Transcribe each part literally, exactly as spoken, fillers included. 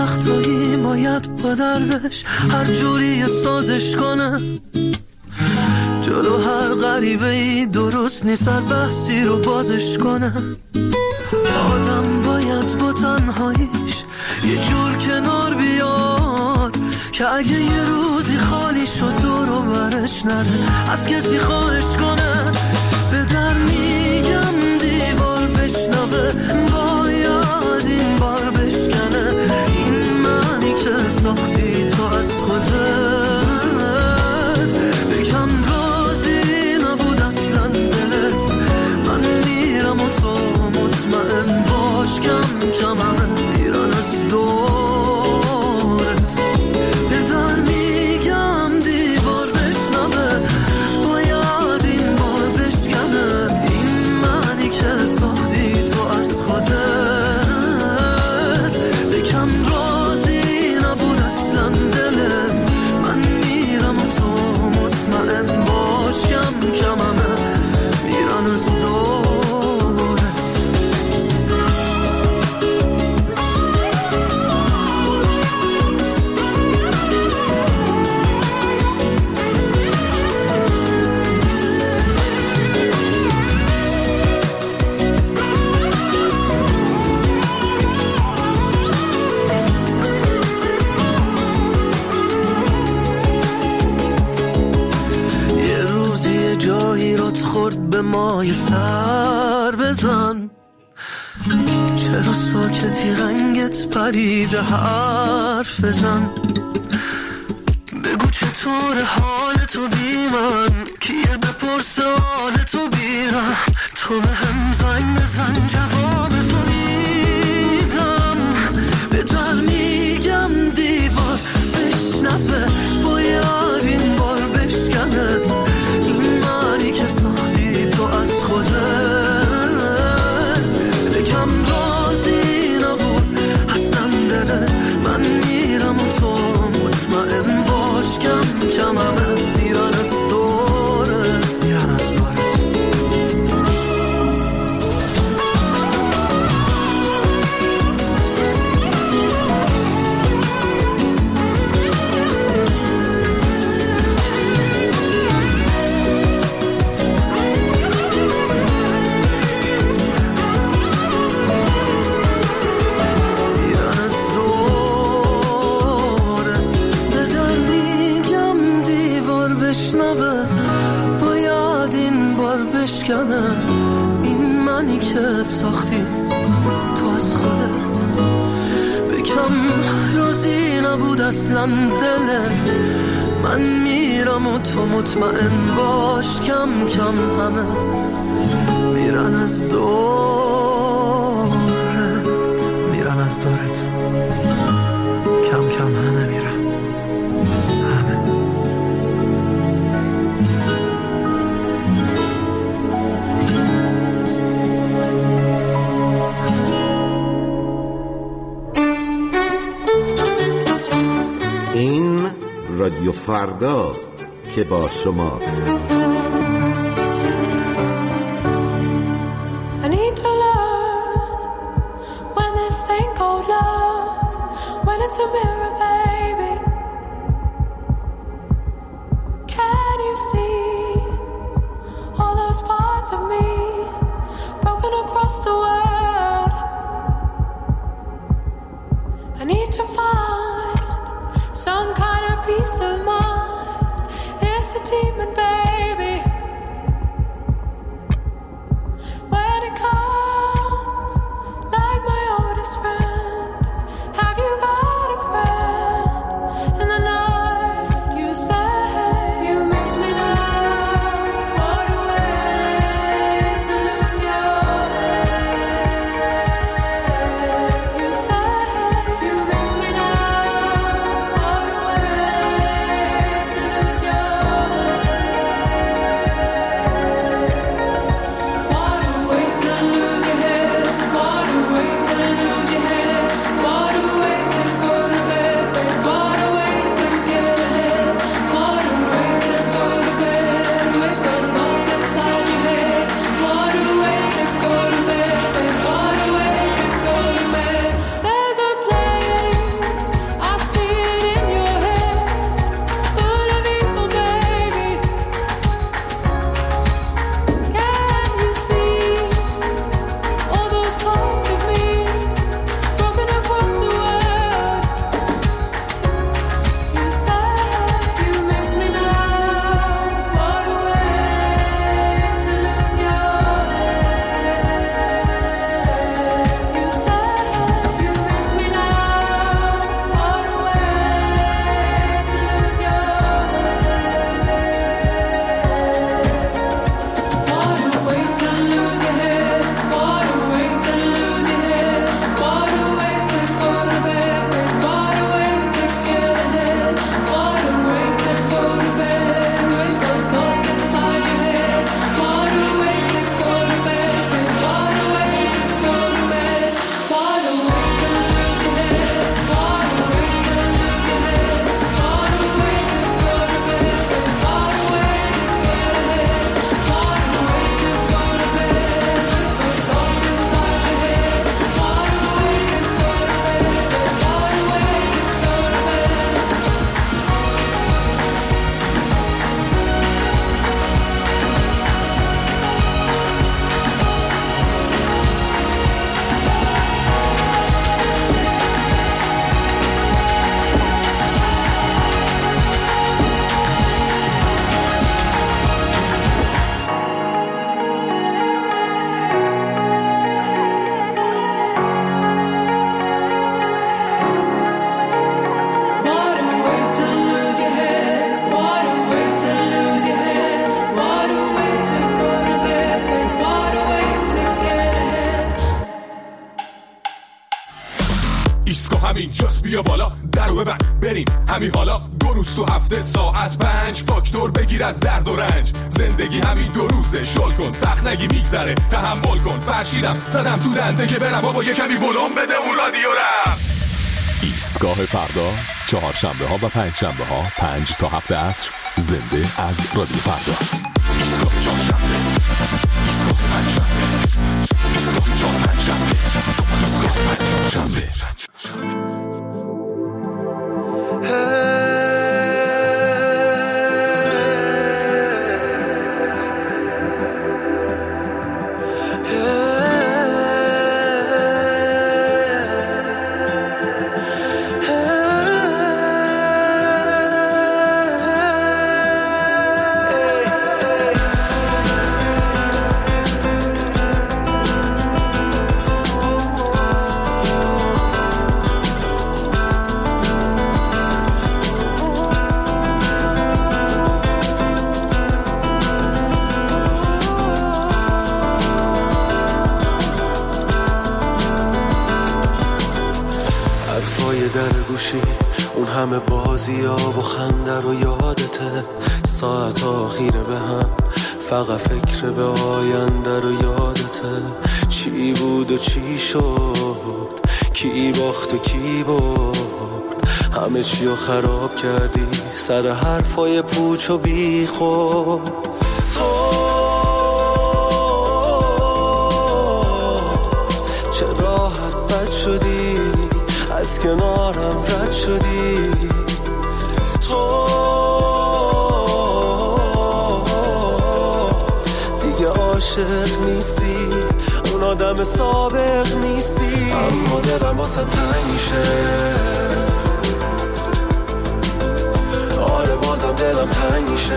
وقتایی باید با دردش هر جوری سازش کنم. جلو هر غریبه‌ای درست نیست هر بحثی رو بازش کنم. آدم باید با تنهاییش یه جور کنار بیاد که اگه یه روزی خالی شد دور و برش نره از کسی خواهش کنه. به در میگم دیوار بشنوه باید این بار بشکنه. این معنی که ساختی تو از خودت بکم راضی نبود اصلا دلت. من میرم و تو مطمئن باش کم کم همه میرن از دورت. به در میگم دیوار بشنوه باید این بار بشکنه. این معنی که ساختی تو از خودت بکم راضی نبود اصلا دلت. من میرم و تو مطمئن باش کم کم همه میرن از دورت. خورد به مای سر بزن. چرا ساکتی رنگت پریده حرف بزن. بگو چطور حال تو بی من کیه بپرسه حال تو بیرم. تو به هم زنگ بزن جواب تو میدم. به در میگم دیوار بشنوه باید این بار بشکنه. این معنی که ساختی تو از خودت بکم راضی نبود اصلا دلت. من میرم و تو مطمئن باش کم کم همه میرن از دورت میرن از دورت. باید این بار بشکنه. این منی که ساختی تو از خودت بکم راضی نبود اصلا دلت. من میرم و تو مطمئن باش کم کم همه میرن از دورت میرن از دورت. کم کم همه میرن همه. این رادیو فرداست که با شماست. I need to learn when this thing called love, when it's a mirror, baby. Can you see all those parts of me broken across the world? I need to find some kind of peace of mind. It's a demon, baby. When it comes like my oldest friend, have you got a friend? In the night you say you miss me now. What a way to lose your head. ایسکو همین جاست بیا بالا درو ببند بریم همین حالا دو روز تو هفته ساعت پنج فاکتور بگیر از درد و رنج زندگی همین دو روزه شل کن سخت نگی میگذره تحمل کن فرشیدم زدم تو دنده که برم بابا یه کمی ولوم بده اون رادیو رم. ایستگاه فردا چهارشنبه ها و پنج شنبه ها پنج تا هفت عصر زنده از رادیو فردا. ایستگاه چهارشنبه ایستگاه پنج شنبه ایستگاه چهار پنج شنبه ایستگاه پنج شنبه. اون همه بازی ها و خنده رو یادته ساعت آخیره به هم فقط فکر به آینده رو یادته چی بود و چی شد کی باخت و کی برد همه چی رو خراب کردی سر حرفای پوچ و بی خود تو چه راحت بد شدی از کنارم رد شدی تو دیگه عاشق نیستی اون آدم سابق نیستی اما دلم واسه تنگ میشه آره بازم دلم تنگ میشه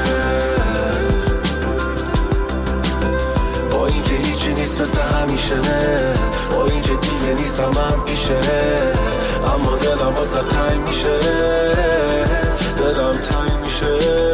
با این که هیچی نیست مثل همیشه با این که دیگه نیستم من پیشه اما دلم واسه تنگ میشه دلم تنگ میشه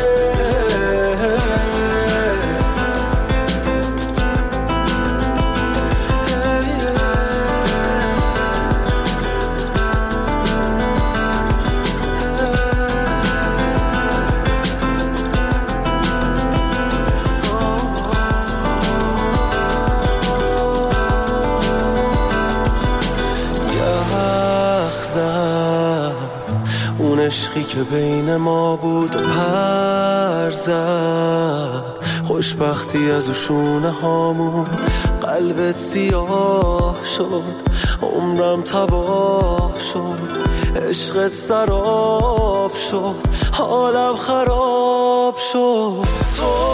عشقی که بین ما بود و پر زد خوشبختی از شونه هامون قلبت سیاه شد عمرم تباه شد عشقت سراب شد حالم خراب شد تو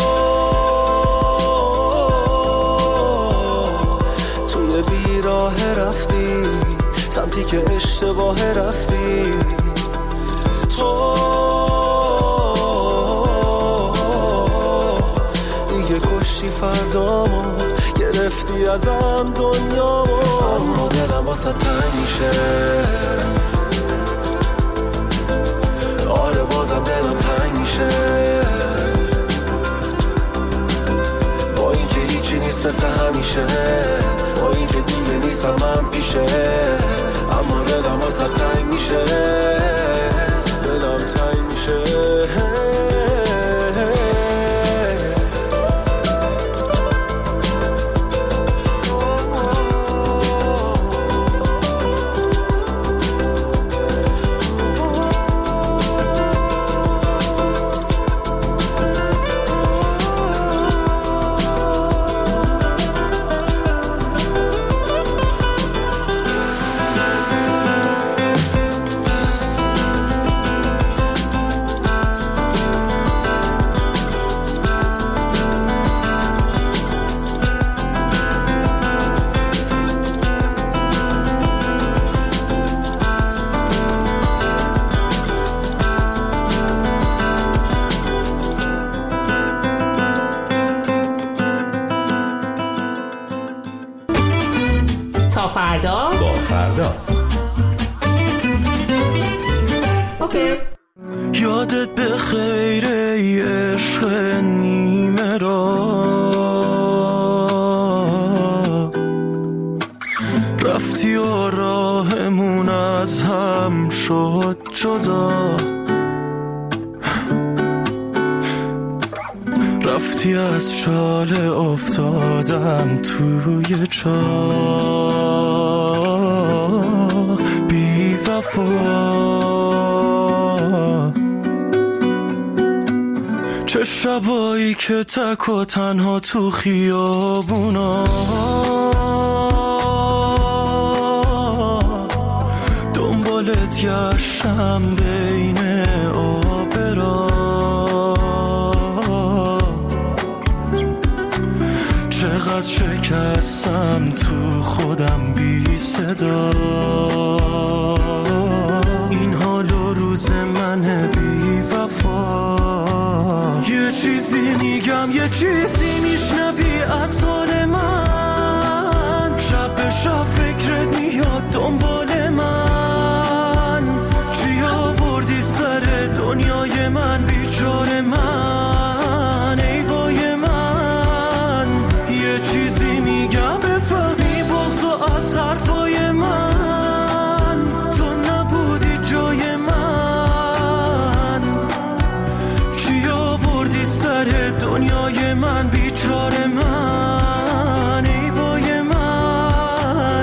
توی بیراه رفتی سمتی که اشتباه رفتی تو دیگه کشی فردامو گرفتی ازم دنیامو اما دلم واسه تنگ میشه آره بازم دلم تنگ میشه با این که هیچی نیست مثل همیشه با این که دیگه نیستم من پیشه اما دلم واسه تنگ میشه دلم تنگ میشه فردا با فردا اوکی. یادت به خیر ای عشق نیمه را رفتی و راهمون از هم شد جدا، رفتی از شاله افتادم توی چاه بی وفا. چه شبایی که تک و تنها تو خیابونا دنبالت گشتم بین آبرا، چقدر شکستم تو خودم بی صدا. این حال و روز من بی وفا. یه چیزی میگم یه چیزی میشنوی از حال من، شب به شب فکرت میاد دنبال من. چی آوردی سر دنیای من بیچاره من، ای وای من. یه چیزی میگم بفهمی بغض و از حرفای من، تو نبودی جای من. چی آوردی سر دنیای من بیچاره من، ای وای من.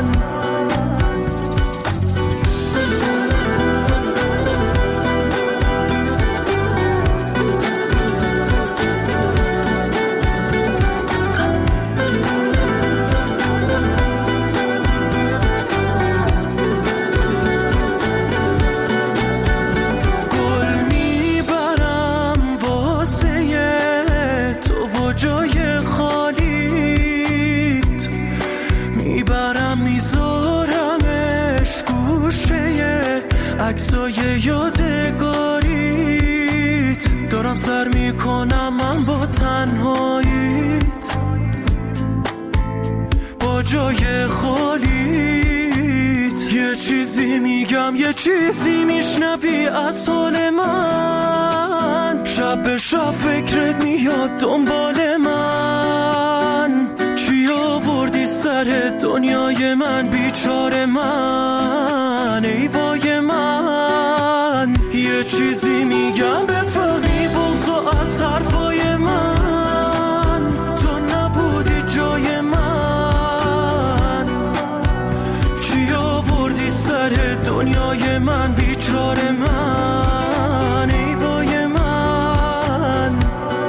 عکسای یادگاریت دارم سر میکنم من با تنهاییت، با جای خالیت. یه چیزی میگم یه چیزی میشنوی از حال من، شب به شب فکرت میاد دنبال من. چی آوردی سر دنیای من بیچاره من، ای وای من. یه چیزی میگم بفهمی بغض و از حرفای من، تو نبودی جای من. چی آوردی سر دنیای من بیچاره من، ای وای من.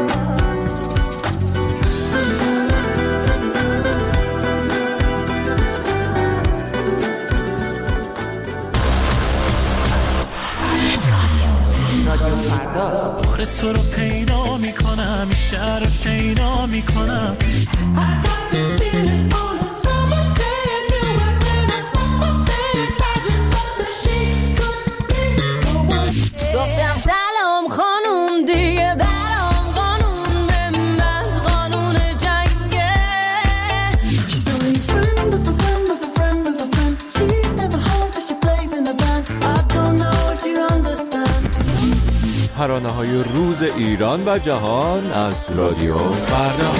بار تو رو پیدا میکنم، این شهر رو شیدا میکنم. گفتم سلام خانوم دیگه برام قانون به من قانون جنگه. She's only a friend of a friend of a friend of a friend. She's never home but she plays in a band. I don't know if you understand. ترانه‌های روز ایران و جهان از رادیو فردا.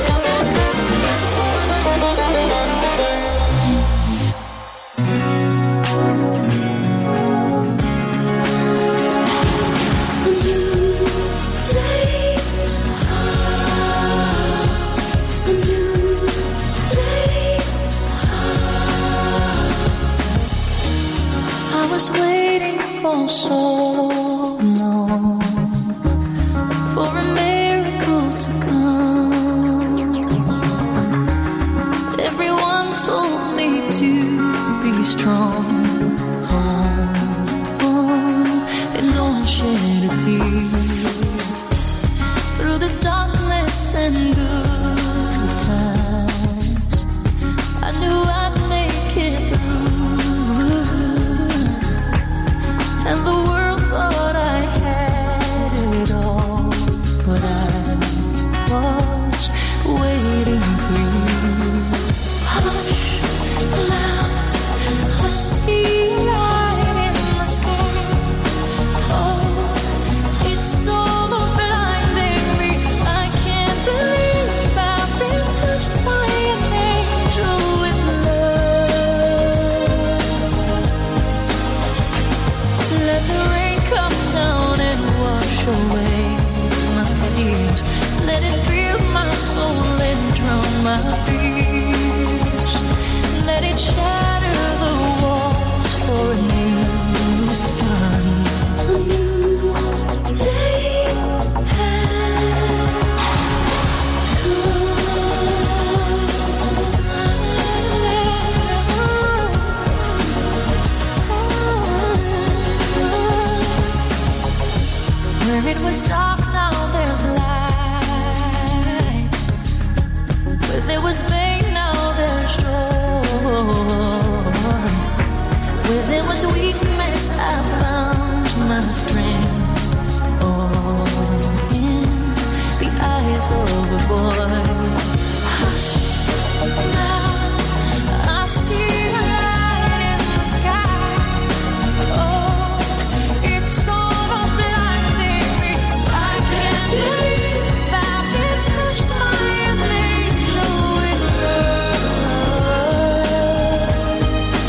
I was waiting for so long for a miracle to come. Everyone told me to be strong. Hold on and don't shed a tear. Through the darkness and good times, I knew I'd make it through. And the world thought I had it all, but I was waiting for you. Hush, now I see light in the sky. Oh, it's almost blinding me. I can't believe shatter the walls for a new sun. A new day where it was dark, now there's light. Where there was pain, now there's joy. Where there was weakness, I found my strength. Oh, in the eyes of a boy. Hush, now I see a light in the sky. Oh, it's almost blinding me. I can't believe that it touched my angel with love.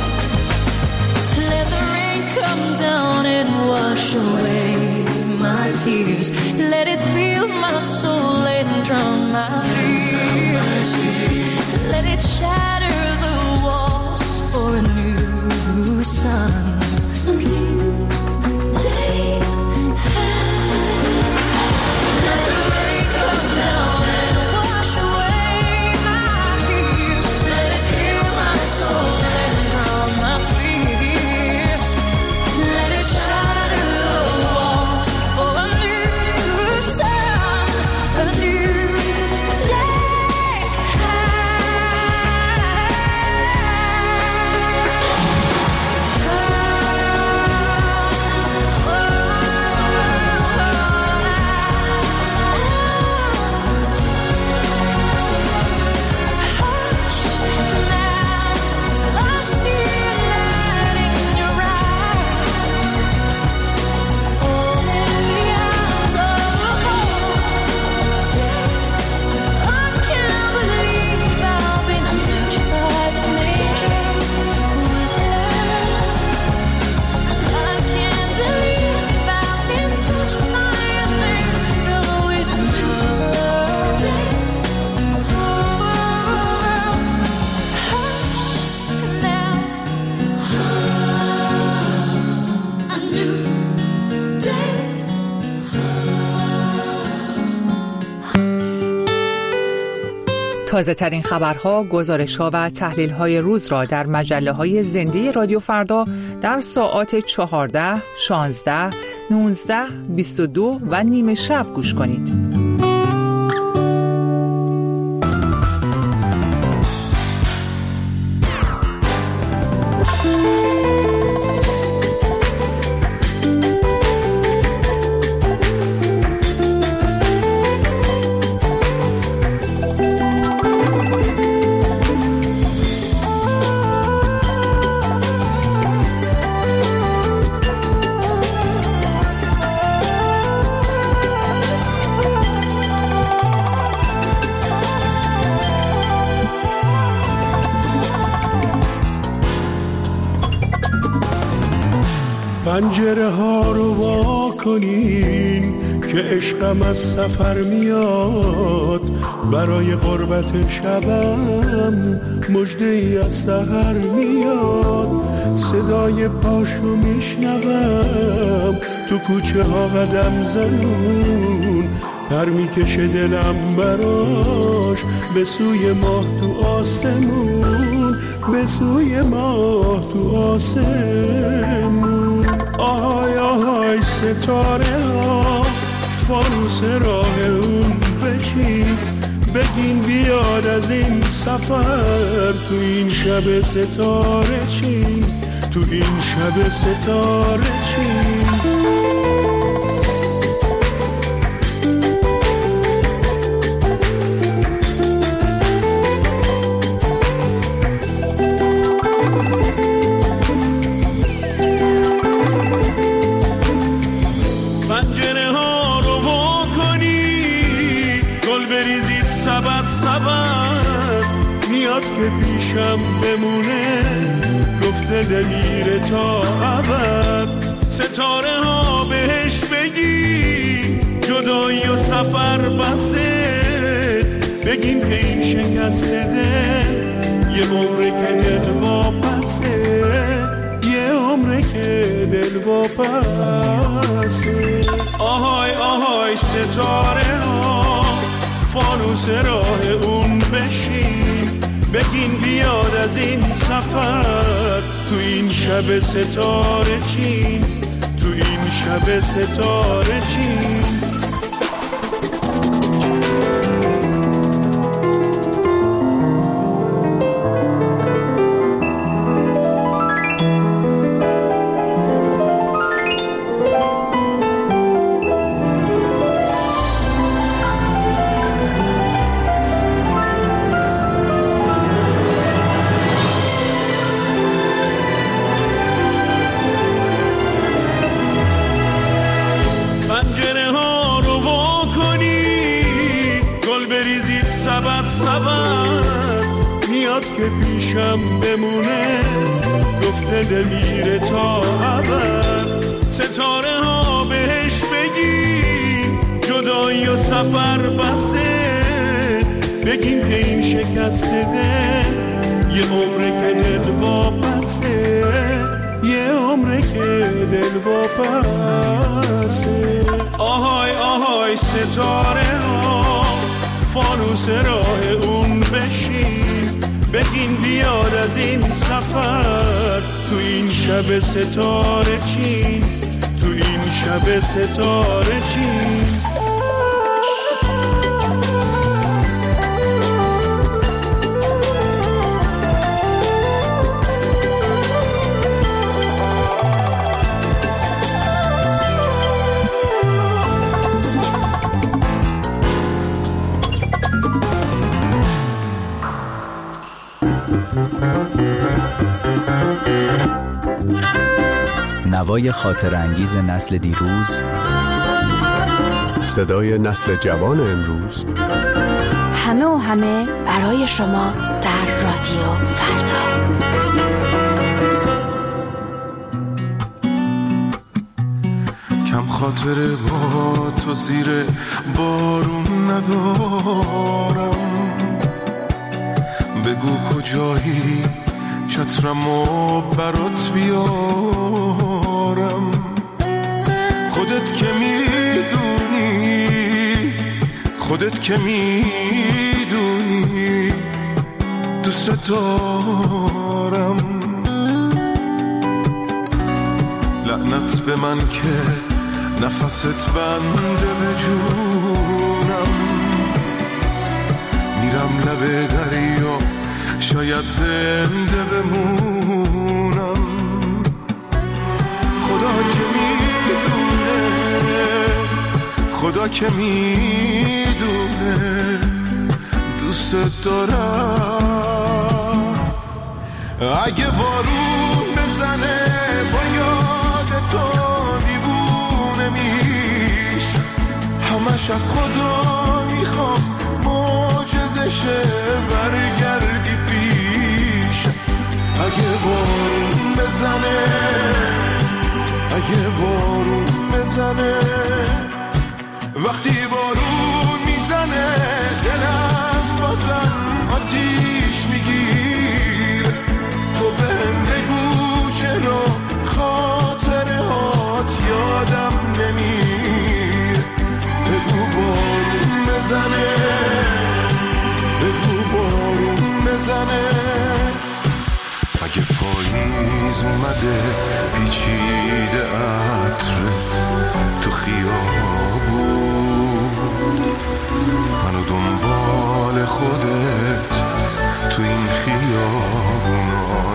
Let the rain come down and wash away my tears. Let it fill my soul and drown my fears. Let it shatter the walls for a new sun. A new day. Let the rain come down and wash away my tears. Let it fill my soul and drown my fears. Let it shatter the walls for a new sun. A new day. تازه ترین خبرها، گزارش‌ها و تحلیل‌های روز را در مجله‌های زنده رادیو فردا در ساعات چهارده، شانزده، نوزده، بیست و دو و نیمه شب گوش کنید. پنجره ها رو وا کنین که عشقم از سفر میاد، برای قربت شبم مژده ای از سحر میاد. صدای پاشو میشنوم تو کوچه ها قدم زنون، پر میکشه دلم براش به سوی ماه تو آسمون، به سوی ماه تو آسمون. آهای آهای ستاره ها فانوس راه اون بشین، بگین بیاد از این سفر تو این شب ستاره چین، تو این شب ستاره چین. که پیشم بمونه گفته نمیره تا ابد. ستاره ها بهش بگی جدایی و سفر بسه، بگیم که این شکست دل یه عمره که دل واپسه، یه عمره که دل واپسه. آهای آهای ستاره ها، فانوس راه اون بشین، بگین بیاد از این سفر تو این شب ستاره چین، تو این شب ستاره چین. که پیشم بمونه، گفته دل میره تا ابد. ستاره ها بهش بگین جدایی و سفر بسه، بگین که این شکست دل یه عمره که دل واپسه، یه عمره که دل واپسه. آهای آهای ستاره ها، فانوس راه اون بشین، بگین بیاد از این سفر تو این شب ستاره چین، تو این شب ستاره چین. نوای خاطر انگیز نسل دیروز، صدای نسل جوان امروز، همه و همه برای شما در رادیو فردا. کم خاطره با تو زیر بارون ندارم، بگو کجایی چترمو برات بیارم. خودت که میدونی، خودت که میدونی دوست دارم. لعنت به من که نفست بنده به جونم، میرم لب دریا شاید زنده بمونم. خدا که میدونه، خدا که میدونه دوست دارم. اگه بارون بزنه با یاد تو دیوونه میش، همش از خدا میخوام معجزشه برگردی پیش. اگه بارون بزنه، اگه بارون بزنه، وقتی بارون میزنه دلم بازم آتیش میگیر. تو بهم بگو چرا خاطره هات یادم نمیر. بگو بارون بزنه، بگو بارون بزنه. اگه پاییز اومده پیچیده عطرت تو خیابون، منو دنبال خودت تو این خیابونا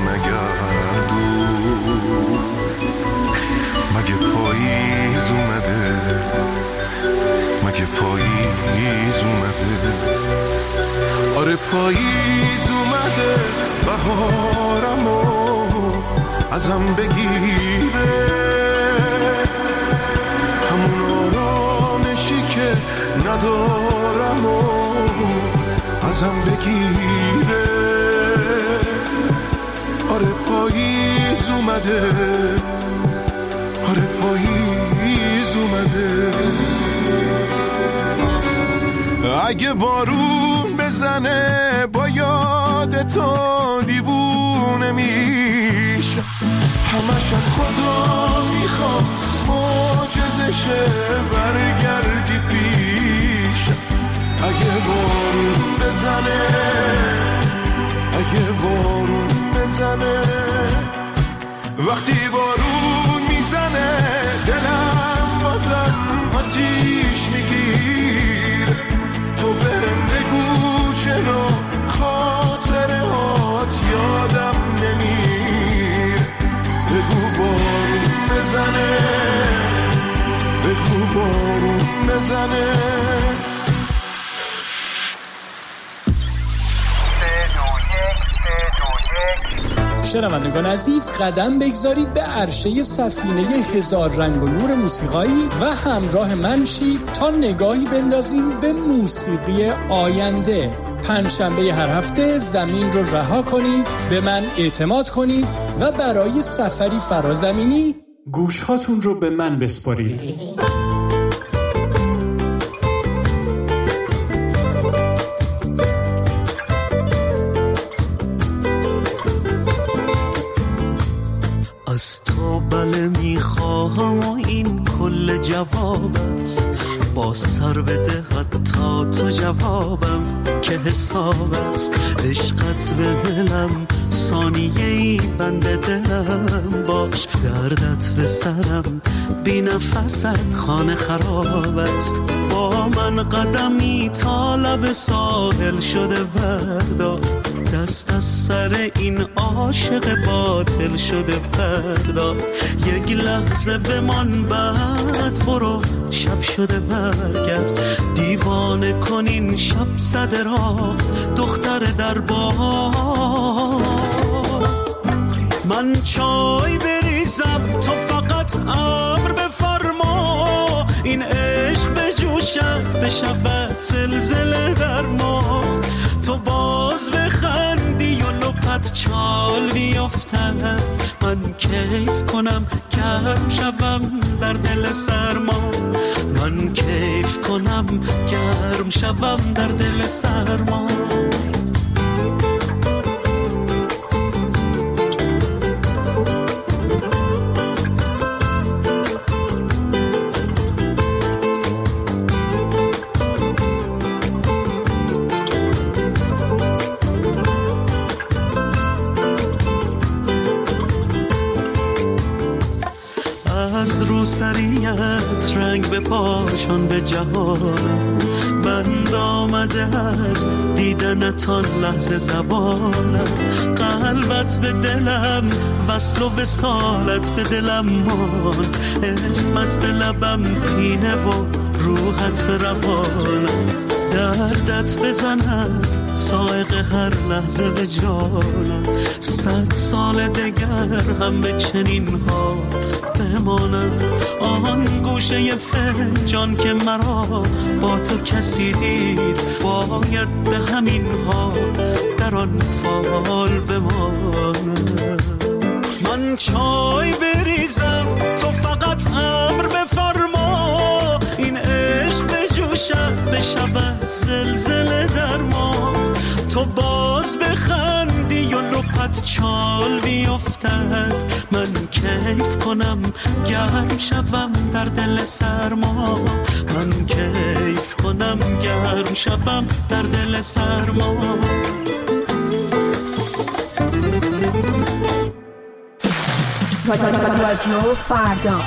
نگردون. مگه پاییز اومده، مگه پاییز اومده؟ آره پاییز اومده، بهارمو ازم بگیره. همون آرامشی که ندارم و ازم بگیره. آره پاییز اومده، آره پاییز اومده. اگه بارون بزنه با یاد حتی دیوونه میشه. همش از خدا میخوام معجزه شه برگردی پیش. اگه بارون بزنه اگه بارون بزنه وقتی بارون میزنه دلم بازم آتیش میگیر. تو بهم بگو چرا خاطره هات یادم نمیر. بگو بارون بزنه بگو بارون بزنه. شنوندگان عزیز، قدم بگذارید به عرشه سفینه هزار رنگ و نور موسیقایی و همراه من شید تا نگاهی بندازیم به موسیقی آینده. پنجشنبه هر هفته زمین رو رها کنید، به من اعتماد کنید و برای سفری فرازمینی گوشهاتون رو به من بسپارید. از تو بله میخواهم و این کل جواب است. با سر بده حتی تو جوابم که حساب است. عشقت به دلم ثانیه ای بند دلم باش. دردت به سرم بی نفست خانه خراب است. با من قدمی تا لب ساحل شده بردار. دست از سر این عاشق باطل شده بردار. یک لحظه بمان بعد برو شب شده برگرد. دیوانه کنین شب زده را دختر در بار. من چای بریزم تو فقط امر بفرما. این عشق به جوشت بشود زلزله در ما. تو باز بخندی و لپت چال بیفتد. من کیف کنم گرم شوم در دل سرما. من کیف کنم گرم شوم در دل سرما. سریعت رنگ به پاشان به جهانم. بند آمده از دیدنتان لحظه زبانم. قلبت به دلم وصل و وصالت به دلم مان. اسمت به لبم پینه و روحت به روانم. دردت بزند سائق هر لحظه به جانم. صد سال دگر هم به چنین ها بمانم. آن گوشه فنجان که مرا با تو کسی دید باید به همین ها در آن فال بمانم. من چای بریزم تو فقط امر بفرما. این عشق به جوشت بشود زلزله در ما. تو باز بخندی و لپت چال بیفتد. من کیف کنم گرم شوم در دل سرما. من کیف کنم گرم شوم در دل سرما. رادیو فردا.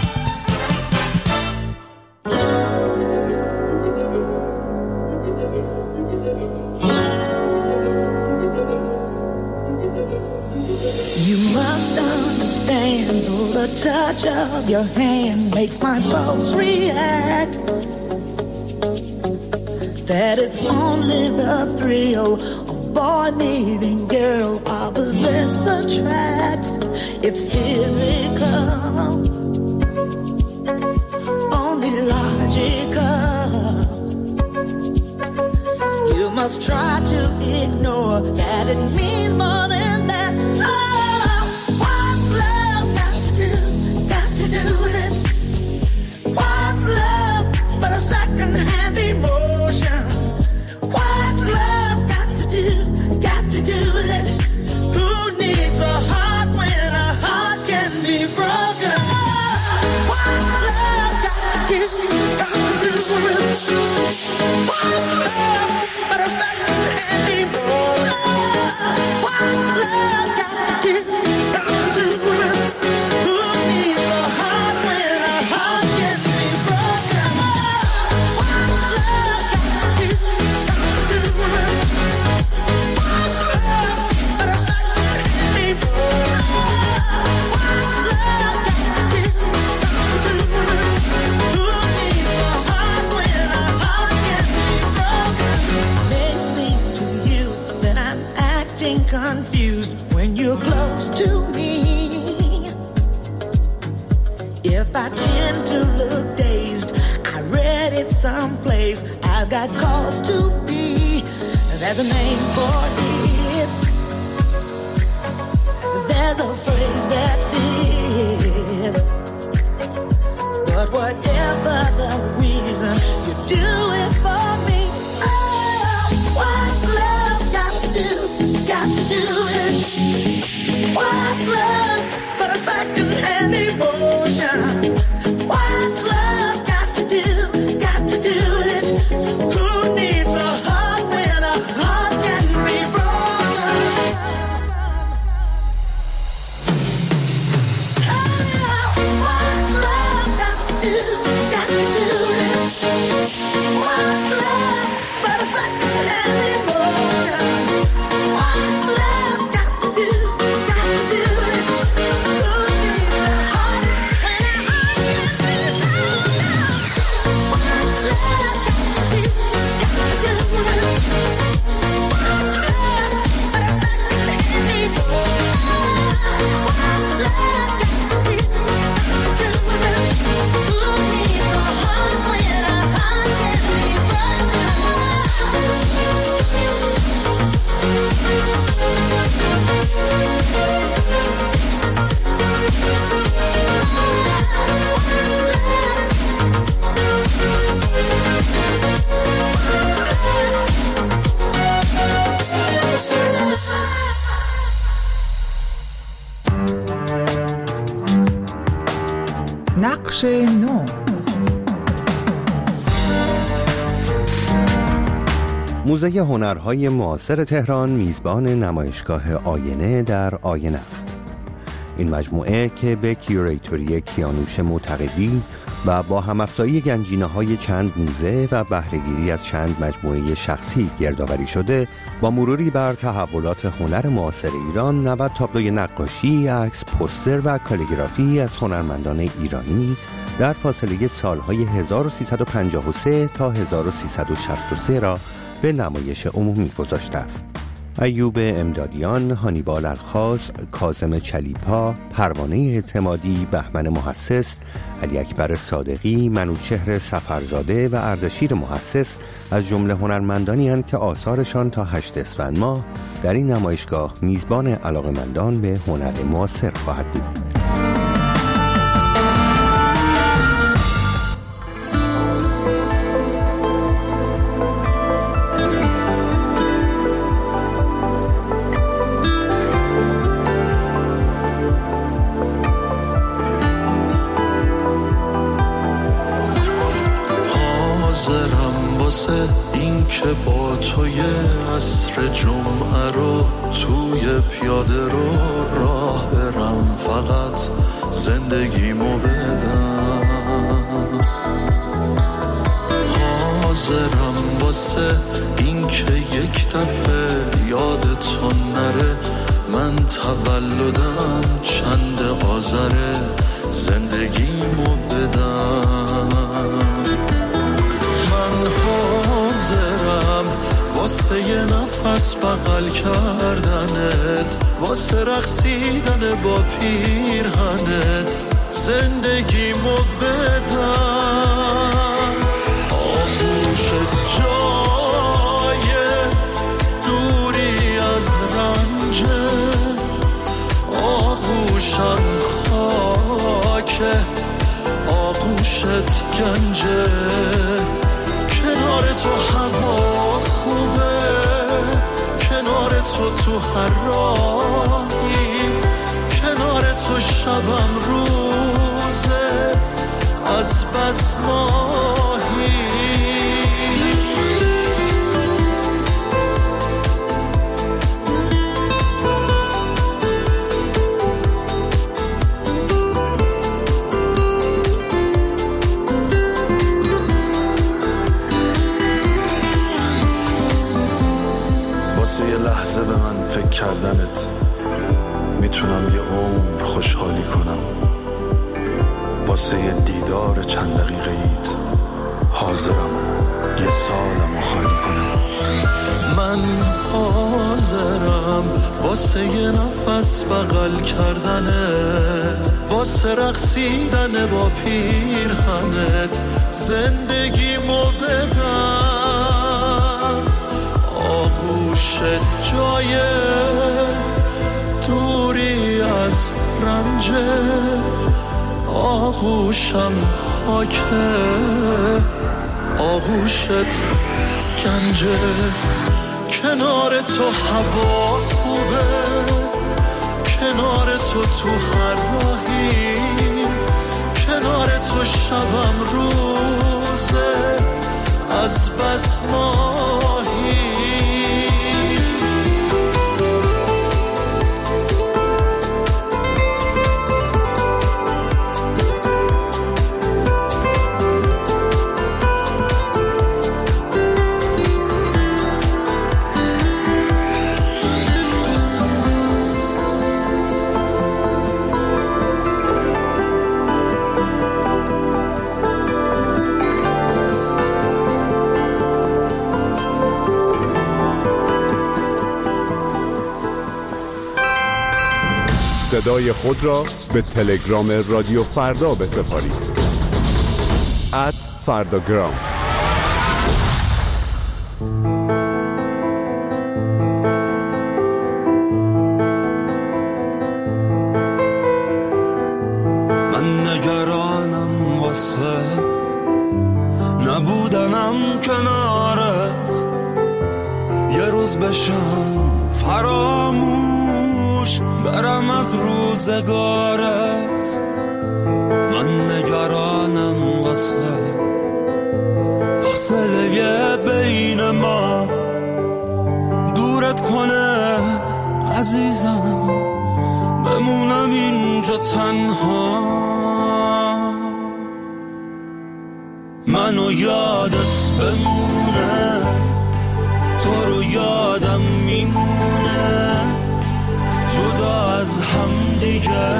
The touch of your hand makes my pulse react. That it's only the thrill of boy meeting girl opposites attract. It's physical, only logical. You must try to ignore that it means more than that. Oh, what's love got to do, got to do with it? What's love but a second-hand emotion? What's love got to do, got to do with it? has a name for it. There's a phrase that fits. But whatever the reason, you do it for me. Oh, what's love got to do? Got to do it. What's love but a second-hand emotion? What's love got to do? Got to do it. Who needs a heart when a heart can be broken? Oh, what's love got to do? Got to do it. What's love but a second-hand emotion? What's love got to do? Got to do it. Who needs a heart when a heart can be broken? What's love got to do? Got to do it. What's love but a second-hand emotion? What's love got to do? Got to do it. Who needs a heart when a heart can be نقش نو. موزه هنرهای معاصر تهران میزبان نمایشگاه آینه در آینه است. این مجموعه که به کیوریتوری کیانوش معتقدی و با همافزایی گنجینه‌های چند موزه و بهره‌گیری از چند مجموعه شخصی گردآوری شده، با مروری بر تحولات هنر معاصر ایران، نود تابلوی نقاشی، عکس، پوستر و کالیگرافی از هنرمندان ایرانی در فاصله سالهای هزار و سیصد و پنجاه و سه تا هزار و سیصد و شصت و سه را به نمایش عمومی گذاشته است. ایوب امدادیان، هانیبال الخاص، کاظم چلیپا، پروانه اعتمادی، بهمن محسس، علی اکبر صادقی، منوچهر سفرزاده و اردشیر محسس از جمله هنرمندانی اند که آثارشان تا هشت اسفند ماه در این نمایشگاه میزبان علاقه‌مندان به هنر معاصر خواهد بود. این که با توی عصر جمعه رو توی پیاده رو راه برم، فقط زندگیمو بدم. حاضرم واسه این که یک دفعه یادتون نره من تولدم چند آذره، زندگیمو بدم. حاضرم واسه یه نفس بغل کردنت، واسه رقصیدن با پیرهنت، زندگیمو بدم. آغوشت جای دوری از رنجه، آغوشم خاکه، آغوشت گنجه. کنار تو هوا خوبه، کنار تو تو هر راهی، کنار تو شبم روزه از بس ماهی. یه لحظه به من فکر کردنت میتونم یه عمر خوشحالی کنم. واسه یه دیدار چند دقیقه ایت حاضرم یه سالمو خالی کنم. من حاضرم واسه یه نفس بغل کردنت، واسه رقصیدن با پیرهنت، زندگیمو بدم. آغوش جای دوری از رنج آغوشم خاکه آغوشت گنجه کنار تو هوا خوبه کنار تو تو هر راهی کنار تو شبم روزه از بس ماهی صدای خود را به تلگرام رادیو فردا بسپارید. ات فرداگرام. من نگرانم واسه نبودنم کنارت یه روز بشم فراموش برم از روزگارت من نگرانم واسه فاصله بین ما دورت کنه عزیزم بمونم اینجا تنها منو یادت بمونه تو رو یادم میمونه جدا از هم دیگه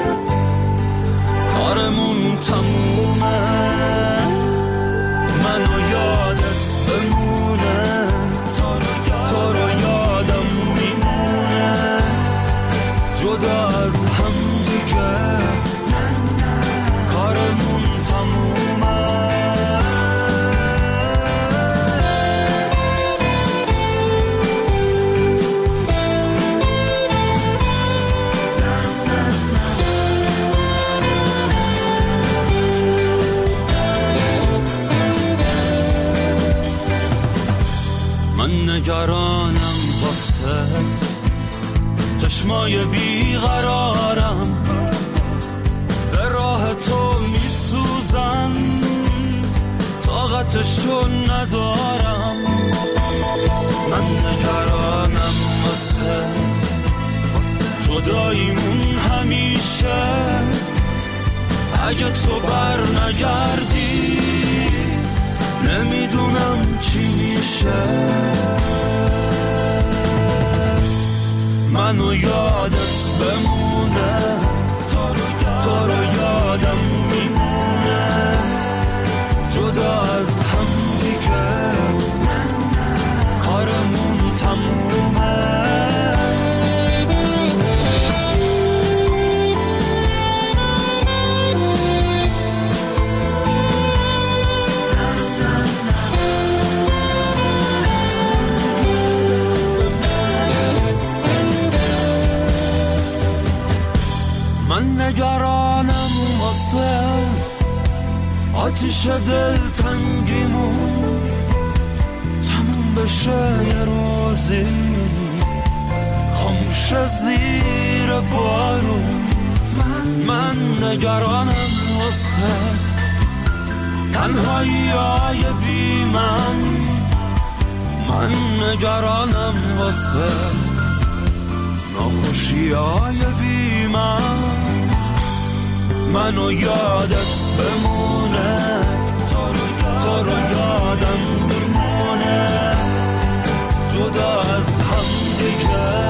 کارمون تمومه منو یادت بمونه تو رو یادم میمونه جدا از هم دیگه کارمون تمومه من نگرانم واسه چشمای بیقرارم به راه تو میسوزم طاقتشو ندارم من نگرانم واسه جداییمون همیشه اگه تو بر نگردی نمیدونم چی میشه منو یادت بمونه تو رو یادم میمونه جدا از هم دیگه کارمون تمومه من نگرانم واسه آتیش دل تنگیمون تموم بشه یه روزی خاموش زیر بارون من نگرانم واسه تنهایی های بی من من نگرانم واسه ناخوشی های بی من منو یادت بمونه تو رو یادم میمونه جدا از هم دیگه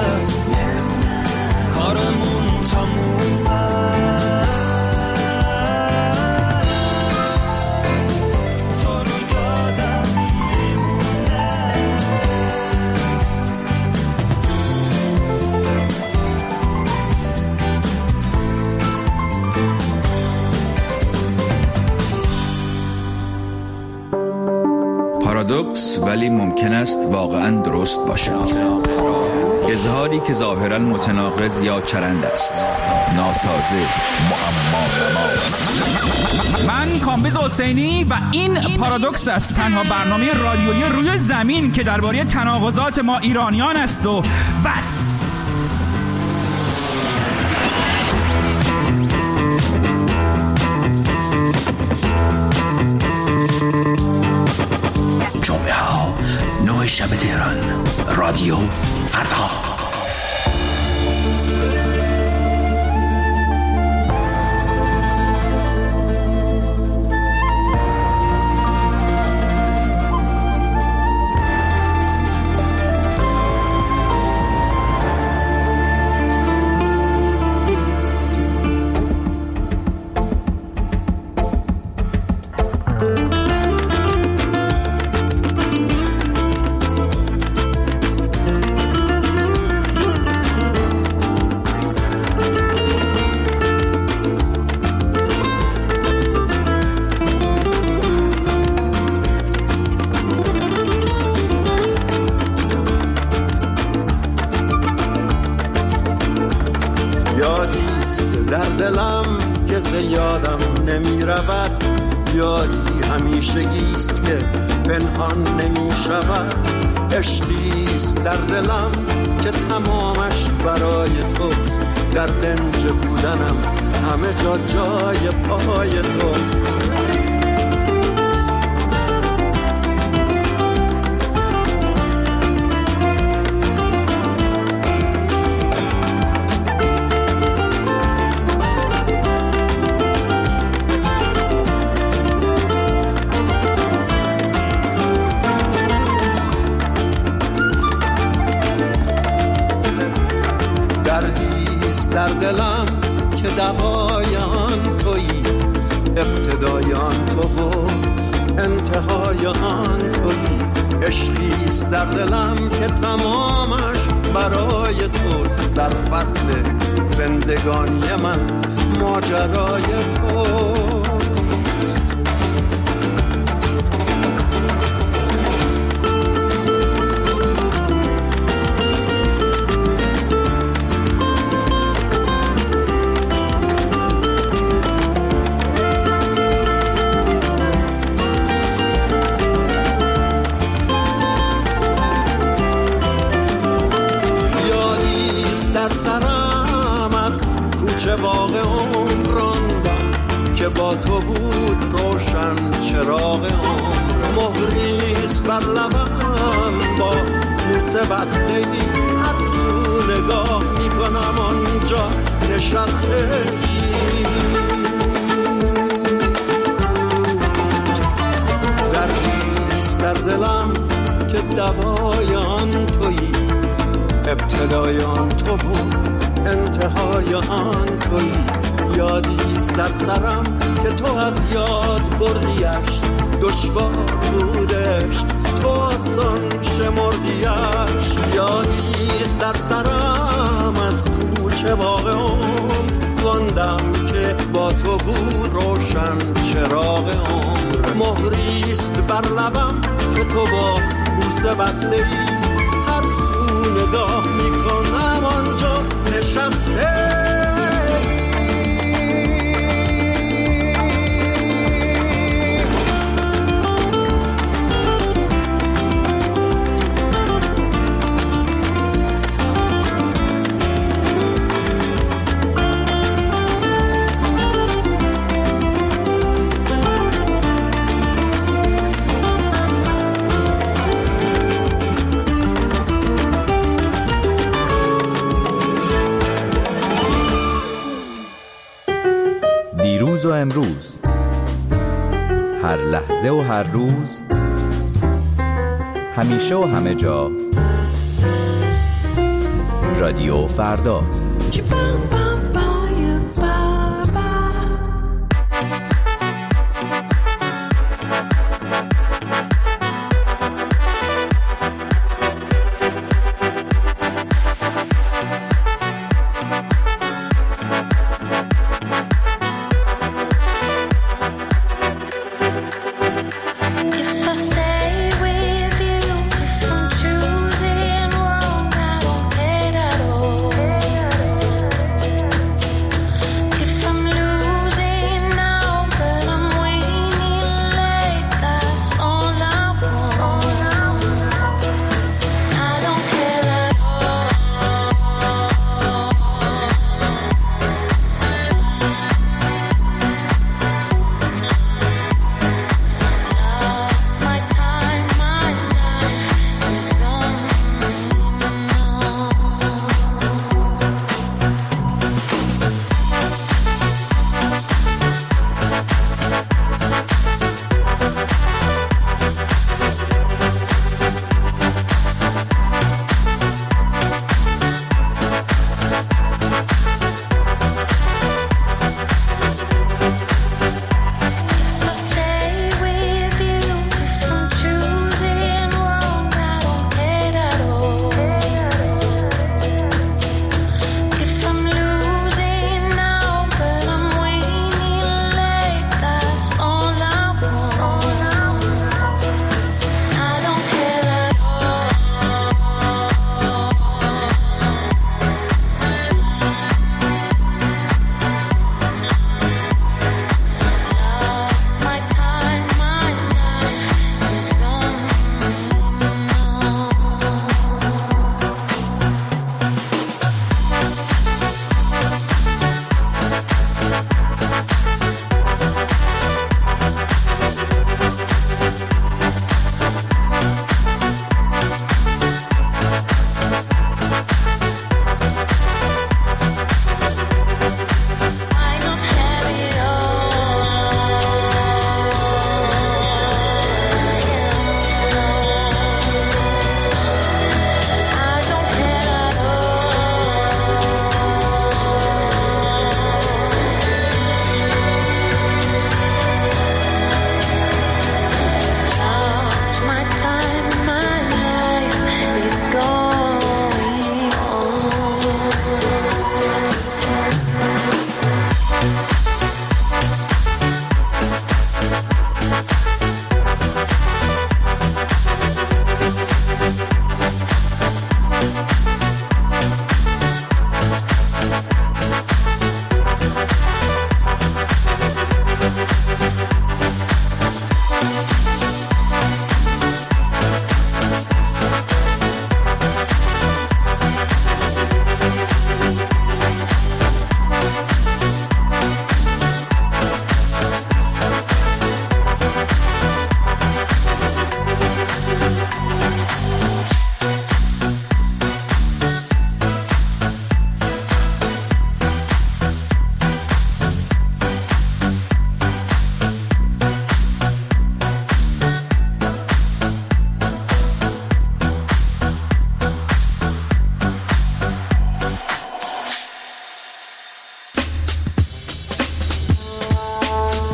کارمون تمومه پارادوکس ولی ممکن است واقعا درست باشد. اظهاری که ظاهرا متناقض یا چرند است. ناسازه، معما. من کامبیز حسینی و این پارادوکس است، تنها برنامه رادیویی روی زمین که درباره تناقضات ما ایرانیان است و بس. جمعه ها نه شب تهران، رادیو فردا. در دلم که زیادم نمی رود، یادی همیشگیست که پنهان نمی شود. عشقیست در دلم که تمامش برای توست، در دنج بودنم همه جا جای پای توست. در دلم که دوای آن تویی، ابتدای آن تو و انتهای آن تویی. عشقیست در دلم که تمامش برای توست، سرفصل زندگانی من ماجرای توست. چه واقع عمر راندم که با تو بود روشن چراغ عمر. مهریست بر لبم با بوسه بستگی، هر سو نگاه میکنم آنجا نشستگی. دردیست در دلم که دوای آن تویی، ابتدای آن تو و انتهای آن تویی. یادیست در سرم که تو از یاد بردیش، دشوار بودش تو آسان شمردیش. یادیست در سرم از کوچه واقعم خواندم که با تو بود روشن چراغ عمر. مهریست بر لبم که تو با بوسه بسته ای، هر سو نگاه میکنم آنجا نشسته. دیروز و امروز، هر لحظه و هر روز، همیشه و همه جا، رادیو فردا. If I stay with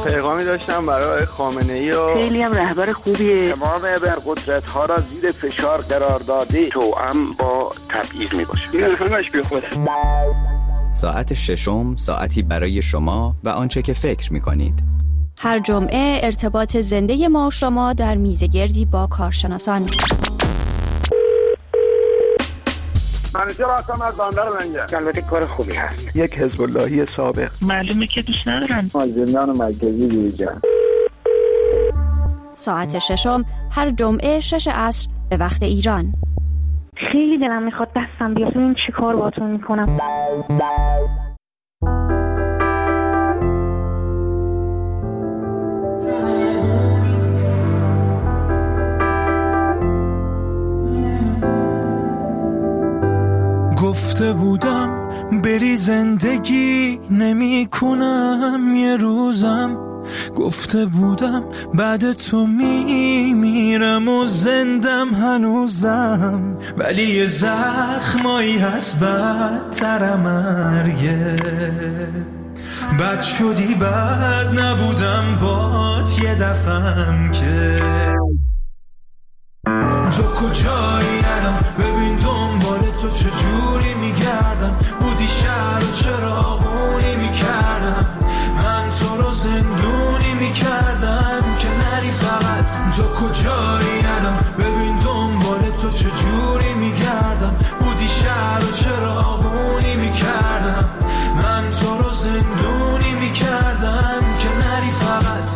پیغامی داشتم برای خامنه‌ای و خیلی هم رهبر خوبیه. تمام ابرقدرت‌ها را زیر فشار قرار داده توأم با تبعیض میباشه. این همش بی خوده. ساعت ششم ساعتی برای شما و آنچه که فکر می‌کنید. هر جمعه ارتباط زنده ما و شما در میزگردی با کارشناسان. منیجر هستم از بندر لنگر. البته کار خوبی هست. یک حزب اللهی سابق. معلومه که دوست ندارن. از زندان مرکزی بیرون. ساعت ششم هر جمعه شش عصر به وقت ایران. خیلی دلم میخواد دستم بیاد ببین چی کار باهاتون میکنم. گفته بودم بری زندگی نمی کنم یه روزم، گفته بودم بعد تو می میرم و زندم هنوزم، ولی یه زخمایی هست بدتر مرگه. بد شدی بد نبودم بات یه دفعم که تو کجایی الان ببین دنبال تو چجوری میگردم، بودی شهر و چراغونی میکردم، من تو رو زندونی میکردم که نری فقط. تو کجایی الان ببین دنبال تو چجوری میگردم، بودی شهر و چراغونی میکردم، من تو رو زندونی میکردم که نری فقط.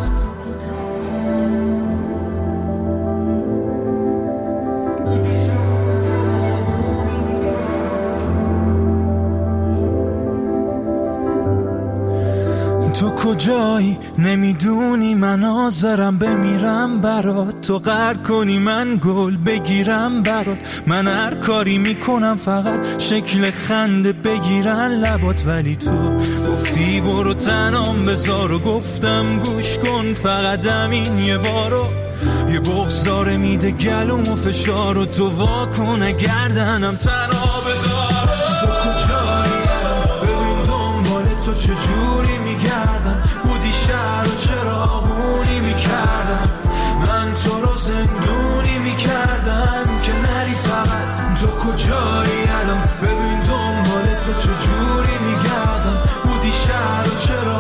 تو کجایی نمیدونی من حاضرم بمیرم برات، تو قهر کنی من گل بگیرم برات، من هر کاری میکنم فقط شکل خنده بگیرن لبات، ولی تو گفتی برو تنام بذار و گفتم گوش کن فقط همین یه بارو، یه بغضاره میده گلوم و فشار و تو واکن گردنم تنها بذار. تو کجایی الان ببین دنبال تو چجوری میگردم، بودی شهر و چراغونی میکردم، من تو رو زندونی میکردم که نری فقط. تو کجایی الان ببین دنبال تو چجوری میگردم، بودی شهر و چراغونی